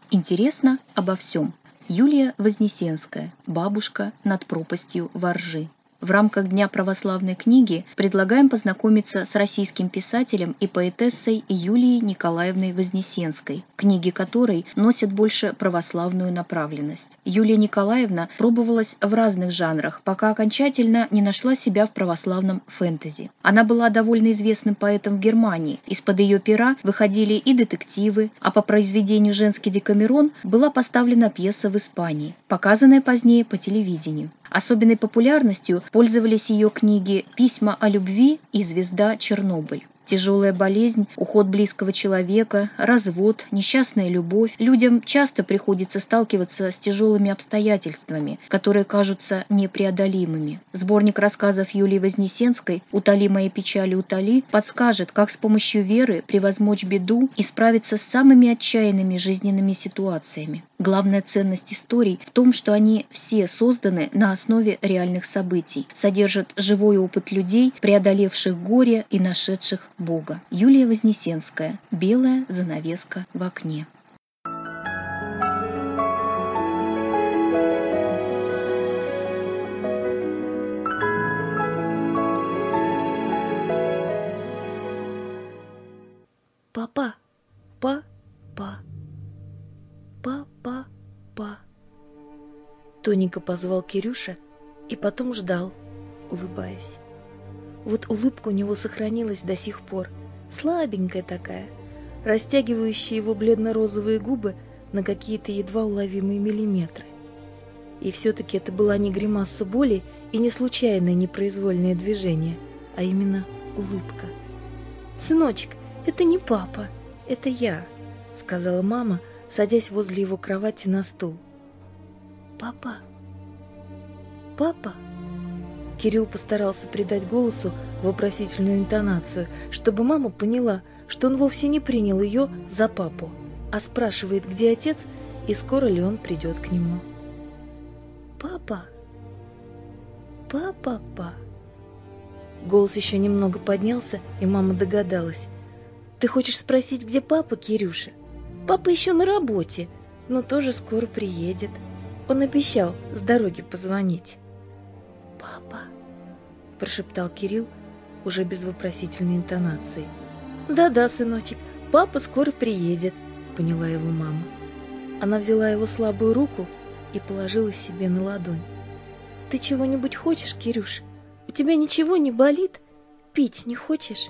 Интересно обо всем. Юлия Вознесенская. Бабушка над пропастью воржи. В рамках Дня православной книги предлагаем познакомиться с российским писателем и поэтессой Юлией Николаевной Вознесенской, книги которой носят больше православную направленность. Юлия Николаевна пробовалась в разных жанрах, пока окончательно не нашла себя в православном фэнтези. Она была довольно известным поэтом в Германии, из-под ее пера выходили и детективы, а по произведению «Женский Декамерон» была поставлена пьеса в Испании, показанная позднее по телевидению. Особенной популярностью пользовались ее книги «Письма о любви» и «Звезда Чернобыль». Тяжелая болезнь, уход близкого человека, развод, несчастная любовь. Людям часто приходится сталкиваться с тяжелыми обстоятельствами, которые кажутся непреодолимыми. Сборник рассказов Юлии Вознесенской «Утоли мои печали, утоли» подскажет, как с помощью веры превозмочь беду и справиться с самыми отчаянными жизненными ситуациями. Главная ценность историй в том, что они все созданы на основе реальных событий, содержат живой опыт людей, преодолевших горе и нашедших Бога. Юлия Вознесенская. «Белая занавеска в окне». Папа, папа, папа. Тоненько позвал Кирюша и потом ждал, улыбаясь. Вот улыбка у него сохранилась до сих пор, слабенькая такая, растягивающая его бледно-розовые губы на какие-то едва уловимые миллиметры. И все-таки это была не гримаса боли и не случайное непроизвольное движение, а именно улыбка. «Сыночек, это не папа, это я», — сказала мама, садясь возле его кровати на стул. «Папа? Папа?» Кирилл постарался придать голосу вопросительную интонацию, чтобы мама поняла, что он вовсе не принял ее за папу, а спрашивает, где отец и скоро ли он придет к нему. «Папа? Папа?» Голос еще немного поднялся, и мама догадалась. «Ты хочешь спросить, где папа, Кирюша? Папа еще на работе, но тоже скоро приедет. Он обещал с дороги позвонить». «Папа?» – прошептал Кирилл уже без вопросительной интонации. «Да-да, сыночек, папа скоро приедет», – поняла его мама. Она взяла его слабую руку и положила себе на ладонь. «Ты чего-нибудь хочешь, Кирюш? У тебя ничего не болит? Пить не хочешь?»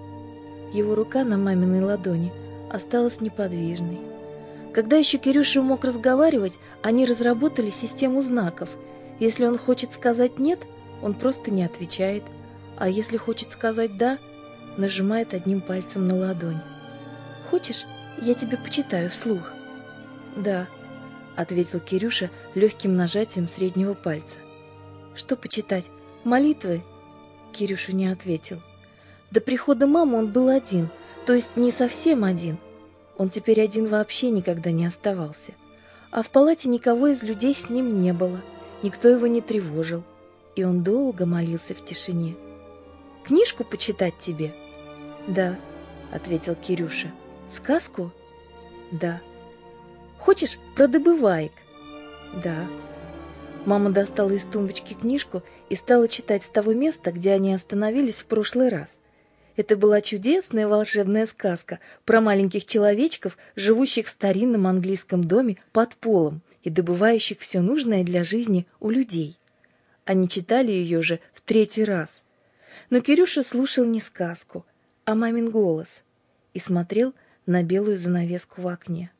Его рука на маминой ладони осталась неподвижной. Когда еще Кирюша мог разговаривать, они разработали систему знаков. Если он хочет сказать «нет», он просто не отвечает, а если хочет сказать «да», нажимает одним пальцем на ладонь. «Хочешь, я тебе почитаю вслух?» «Да», — ответил Кирюша легким нажатием среднего пальца. «Что почитать? Молитвы?» Кирюша не ответил. До прихода мамы он был один, то есть не совсем один. Он теперь один вообще никогда не оставался. А в палате никого из людей с ним не было, никто его не тревожил. И он долго молился в тишине. «Книжку почитать тебе?» «Да», — ответил Кирюша. «Сказку?» «Да». «Хочешь про добываек?» «Да». Мама достала из тумбочки книжку и стала читать с того места, где они остановились в прошлый раз. Это была чудесная волшебная сказка про маленьких человечков, живущих в старинном английском доме под полом и добывающих все нужное для жизни у людей. Они читали ее же в 3-й раз. Но Кирюша слушал не сказку, а мамин голос и смотрел на белую занавеску в окне.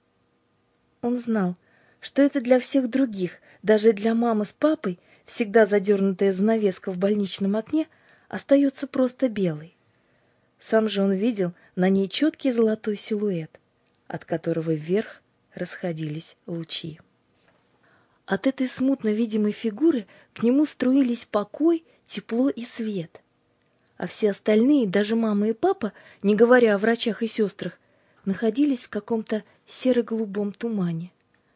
Он знал, что это для всех других, даже для мамы с папой, всегда задернутая занавеска в больничном окне остается просто белой. Сам же он видел на ней четкий золотой силуэт, от которого вверх расходились лучи. От этой смутно видимой фигуры к нему струились покой, тепло и свет. А все остальные, даже мама и папа, не говоря о врачах и сестрах, находились в каком-то серо-голубом тумане.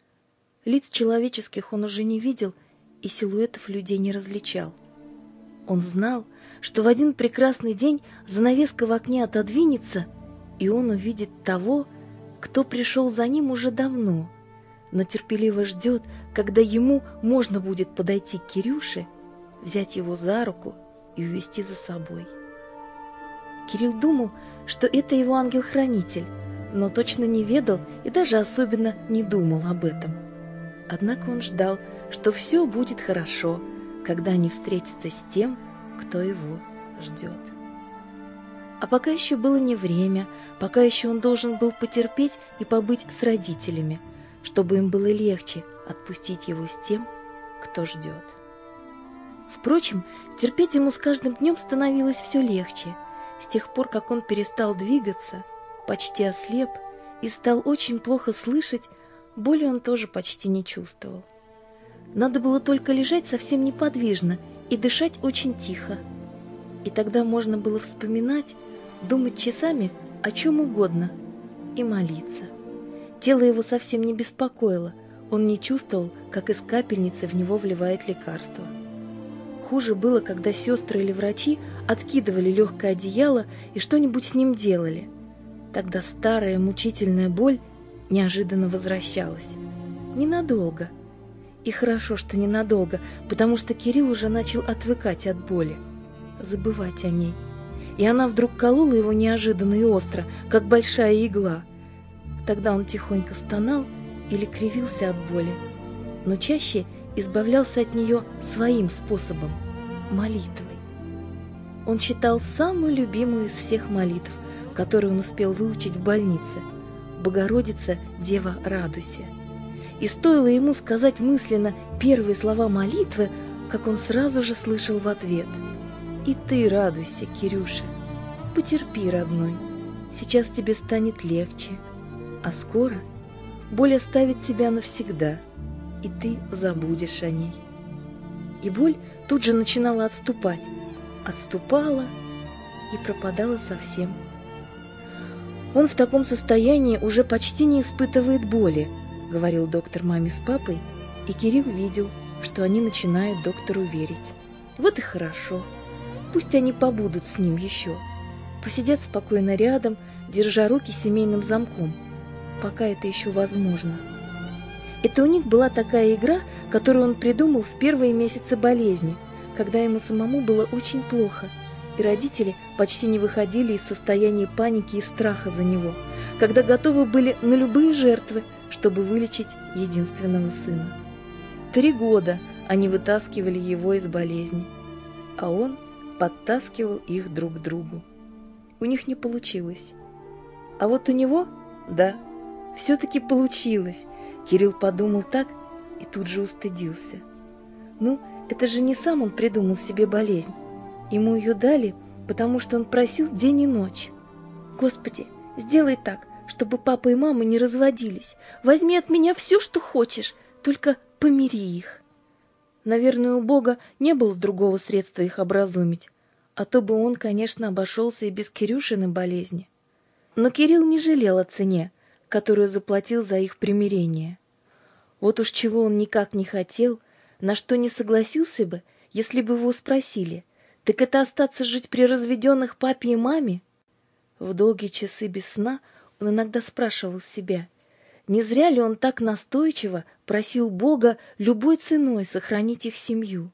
Лиц человеческих он уже не видел и силуэтов людей не различал. Он знал, что в один прекрасный день занавеска в окне отодвинется, и он увидит того, кто пришел за ним уже давно, но терпеливо ждет, когда ему можно будет подойти к Кирюше, взять его за руку и увести за собой. Кирилл думал, что это его ангел-хранитель, но точно не ведал и даже особенно не думал об этом. Однако он ждал, что все будет хорошо, когда они встретятся с тем, кто его ждет. А пока еще было не время, пока еще он должен был потерпеть и побыть с родителями, чтобы им было легче отпустить его с тем, кто ждет. Впрочем, терпеть ему с каждым днем становилось все легче. С тех пор, как он перестал двигаться, почти ослеп и стал очень плохо слышать, боли он тоже почти не чувствовал. Надо было только лежать совсем неподвижно и дышать очень тихо. И тогда можно было вспоминать, думать часами о чем угодно и молиться. Тело его совсем не беспокоило, он не чувствовал, как из капельницы в него вливает лекарство. Хуже было, когда сестры или врачи откидывали легкое одеяло и что-нибудь с ним делали. Тогда старая мучительная боль неожиданно возвращалась. Ненадолго. И хорошо, что ненадолго, потому что Кирилл уже начал отвыкать от боли, забывать о ней. И она вдруг колола его неожиданно и остро, как большая игла. Тогда он тихонько стонал или кривился от боли, но чаще избавлялся от нее своим способом – молитвой. Он читал самую любимую из всех молитв, которую он успел выучить в больнице – «Богородица, Дева, радуйся». И стоило ему сказать мысленно первые слова молитвы, как он сразу же слышал в ответ: «И ты радуйся, Кирюша, потерпи, родной, сейчас тебе станет легче, а скоро боль оставит тебя навсегда, и ты забудешь о ней». И боль тут же начинала отступать, отступала и пропадала совсем. Он в таком состоянии уже почти не испытывает боли, говорил доктор маме с папой, и Кирилл видел, что они начинают доктору верить. Вот и хорошо. Пусть они побудут с ним еще. Посидят спокойно рядом, держа руки семейным замком, пока это еще возможно. Это у них была такая игра, которую он придумал в первые месяцы болезни, когда ему самому было очень плохо, и родители почти не выходили из состояния паники и страха за него, когда готовы были на любые жертвы, чтобы вылечить единственного сына. 3 года они вытаскивали его из болезни, а он подтаскивал их друг к другу. У них не получилось. А вот у него, да, все-таки получилось. Кирилл подумал так и тут же устыдился. Ну, это же не сам он придумал себе болезнь. Ему ее дали, потому что он просил день и ночь. «Господи, сделай так, чтобы папа и мама не разводились. Возьми от меня все, что хочешь, только помири их». Наверное, у Бога не было другого средства их образумить, а то бы он, конечно, обошелся и без Кирюшиной болезни. Но Кирилл не жалел о цене, которую заплатил за их примирение. Вот уж чего он никак не хотел, на что не согласился бы, если бы его спросили: «Так это остаться жить при разведенных папе и маме?» В долгие часы без сна он иногда спрашивал себя, не зря ли он так настойчиво просил Бога любой ценой сохранить их семью.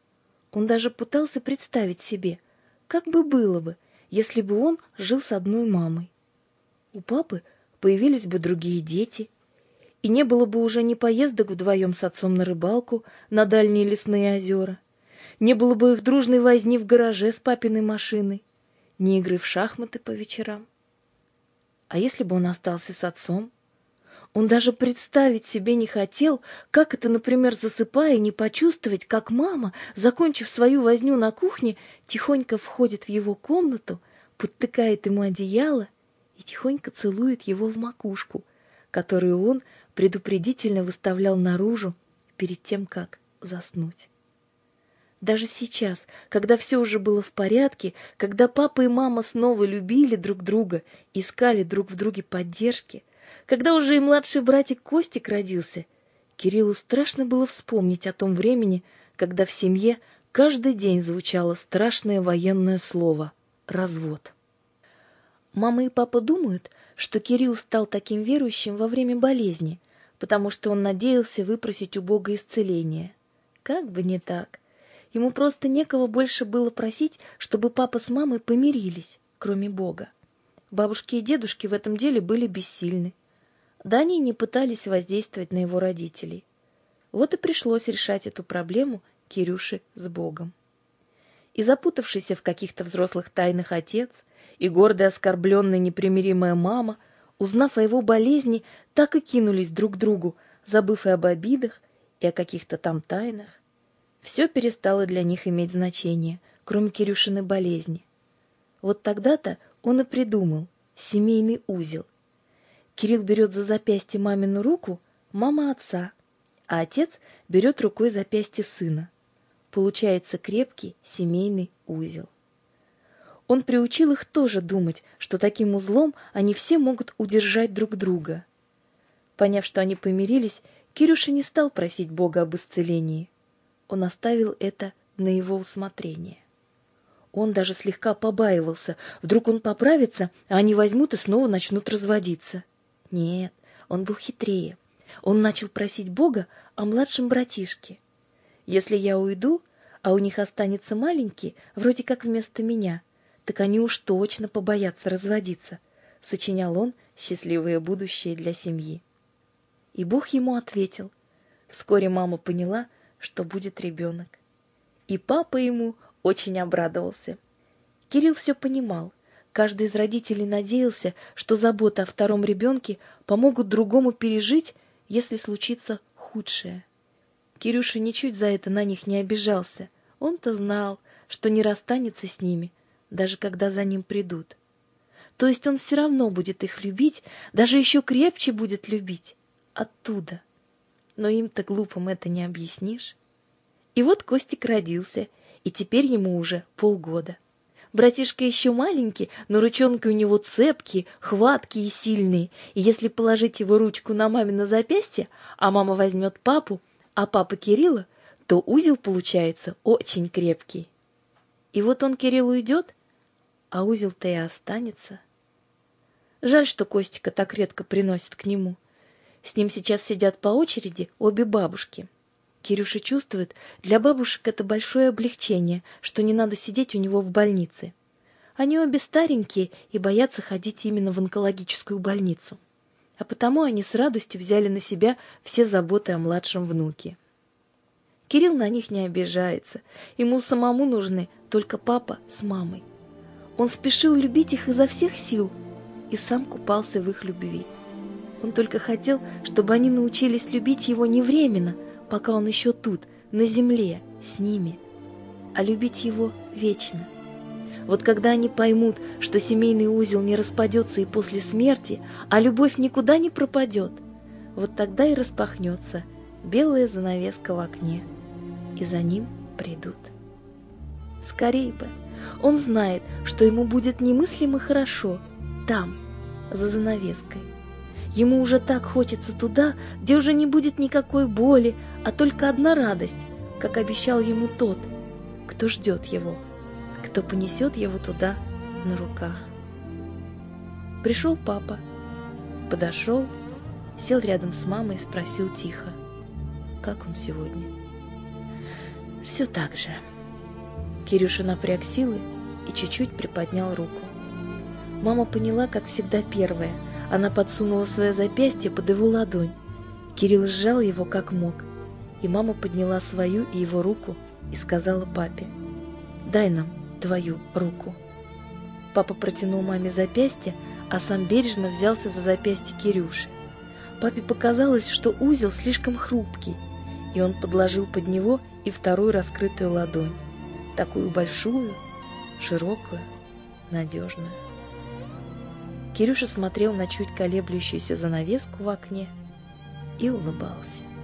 Он даже пытался представить себе, как бы было бы, если бы он жил с одной мамой. У папы появились бы другие дети, и не было бы уже ни поездок вдвоем с отцом на рыбалку на дальние лесные озера, не было бы их дружной возни в гараже с папиной машиной, ни игры в шахматы по вечерам. А если бы он остался с отцом? Он даже представить себе не хотел, как это, например, засыпая, не почувствовать, как мама, закончив свою возню на кухне, тихонько входит в его комнату, подтыкает ему одеяло и тихонько целует его в макушку, которую он предупредительно выставлял наружу перед тем, как заснуть. Даже сейчас, когда все уже было в порядке, когда папа и мама снова любили друг друга, искали друг в друге поддержки, когда уже и младший братик Костик родился, Кириллу страшно было вспомнить о том времени, когда в семье каждый день звучало страшное военное слово «развод». Мама и папа думают, что Кирилл стал таким верующим во время болезни, потому что он надеялся выпросить у Бога исцеление. Как бы не так. Ему просто некого больше было просить, чтобы папа с мамой помирились, кроме Бога. Бабушки и дедушки в этом деле были бессильны. Да они не пытались воздействовать на его родителей. Вот и пришлось решать эту проблему Кирюше с Богом. И запутавшийся в каких-то взрослых тайнах отец, и гордо оскорбленная непримиримая мама, узнав о его болезни, так и кинулись друг к другу, забыв и об обидах, и о каких-то там тайнах. Все перестало для них иметь значение, кроме Кирюшиной болезни. Вот тогда-то он и придумал семейный узел. Кирилл берет за запястье мамину руку, мама отца, а отец берет рукой запястье сына. Получается крепкий семейный узел. Он приучил их тоже думать, что таким узлом они все могут удержать друг друга. Поняв, что они помирились, Кирюша не стал просить Бога об исцелении. Он оставил это на его усмотрение. Он даже слегка побаивался. Вдруг он поправится, а они возьмут и снова начнут разводиться. Нет, он был хитрее. Он начал просить Бога о младшем братишке. «Если я уйду, а у них останется маленький, вроде как вместо меня, так они уж точно побоятся разводиться», — сочинял он счастливое будущее для семьи. И Бог ему ответил. Вскоре мама поняла, что будет ребенок. И папа ему очень обрадовался. Кирилл все понимал. Каждый из родителей надеялся, что забота о втором ребенке помогут другому пережить, если случится худшее. Кирюша ничуть за это на них не обижался. Он-то знал, что не расстанется с ними, даже когда за ним придут. То есть он все равно будет их любить, даже еще крепче будет любить. Оттуда. Но им-то глупым это не объяснишь. И вот Костик родился, и теперь ему уже полгода. Братишка еще маленький, но ручонки у него цепкие, хваткие и сильные, и если положить его ручку на мамино запястье, а мама возьмет папу, а папа Кирилла, то узел получается очень крепкий. И вот он, Кирилл, уйдет, а узел-то и останется. Жаль, что Костика так редко приносят к нему. С ним сейчас сидят по очереди обе бабушки. Кирюша чувствует, для бабушек это большое облегчение, что не надо сидеть у него в больнице. Они обе старенькие и боятся ходить именно в онкологическую больницу. А потому они с радостью взяли на себя все заботы о младшем внуке. Кирилл на них не обижается. Ему самому нужны только папа с мамой. Он спешил любить их изо всех сил и сам купался в их любви. Он только хотел, чтобы они научились любить его не временно, пока он еще тут, на земле, с ними, а любить его вечно. Вот когда они поймут, что семейный узел не распадется и после смерти, а любовь никуда не пропадет, вот тогда и распахнется белая занавеска в окне, и за ним придут. Скорей бы! Он знает, что ему будет немыслимо хорошо там, за занавеской. Ему уже так хочется туда, где уже не будет никакой боли, а только одна радость, как обещал ему тот, кто ждет его, кто понесет его туда на руках. Пришел папа, подошел, сел рядом с мамой и спросил тихо, как он сегодня. Все так же. Кирюша напряг силы и чуть-чуть приподнял руку. Мама поняла, как всегда, первая. Она подсунула свое запястье под его ладонь. Кирилл сжал его как мог. И мама подняла свою и его руку и сказала папе: «Дай нам твою руку». Папа протянул маме запястье, а сам бережно взялся за запястье Кирюши. Папе показалось, что узел слишком хрупкий, и он подложил под него и вторую раскрытую ладонь, такую большую, широкую, надежную. Кирюша смотрел на чуть колеблющуюся занавеску в окне и улыбался.